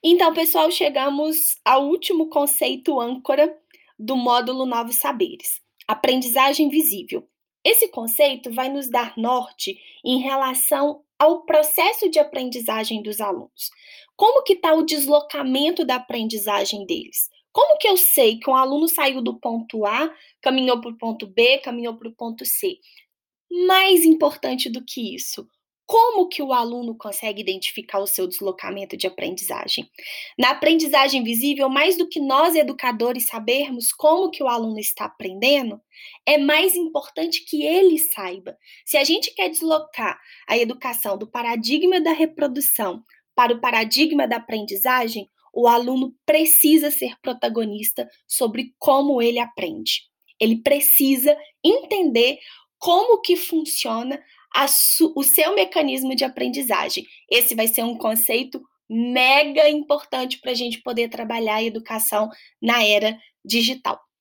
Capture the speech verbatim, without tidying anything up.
Então, pessoal, chegamos ao último conceito âncora do módulo Novos Saberes, aprendizagem visível. Esse conceito vai nos dar norte em relação ao processo de aprendizagem dos alunos. Como que está o deslocamento da aprendizagem deles? Como que eu sei que um aluno saiu do ponto A, caminhou para o ponto B, caminhou para o ponto C? Mais importante do que isso, como que o aluno consegue identificar o seu deslocamento de aprendizagem? Na aprendizagem visível, mais do que nós educadores sabermos como que o aluno está aprendendo, é mais importante que ele saiba. Se a gente quer deslocar a educação do paradigma da reprodução para o paradigma da aprendizagem, o aluno precisa ser protagonista sobre como ele aprende. Ele precisa entender como que funciona o seu mecanismo de aprendizagem. Esse vai ser um conceito mega importante para a gente poder trabalhar a educação na era digital.